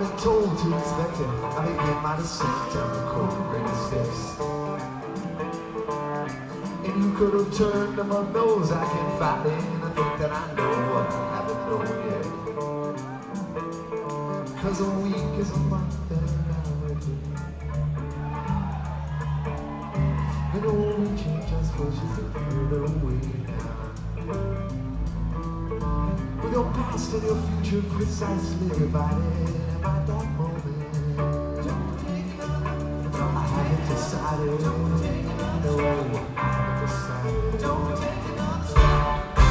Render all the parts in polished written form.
been told to expect it. I begin my descent down the cold gray steps. And you could have turned them up nose, I can find it. And I think that I know what I haven't known yet. 'Cause a week is a month and an hour day. And all reaching just pushes it further away now. With your past and your future precisely divided. And by that moment, I haven't decided. No, I haven't decided. Don't take another step.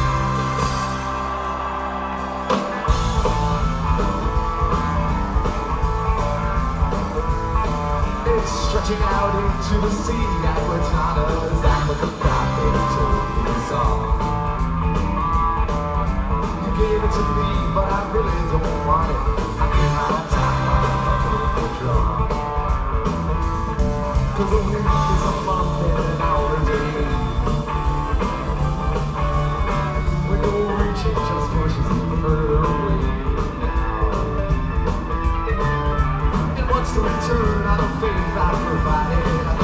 It's stretching out into the sea. Aquatanas, aquacapra, told me it's all. You gave it to me, but I really don't want it. I came out of time, I'm a draw. 'Cause a week is a month and an hour a day. When you're reaching just pushes you further away now. And what's the return on the faith I provided?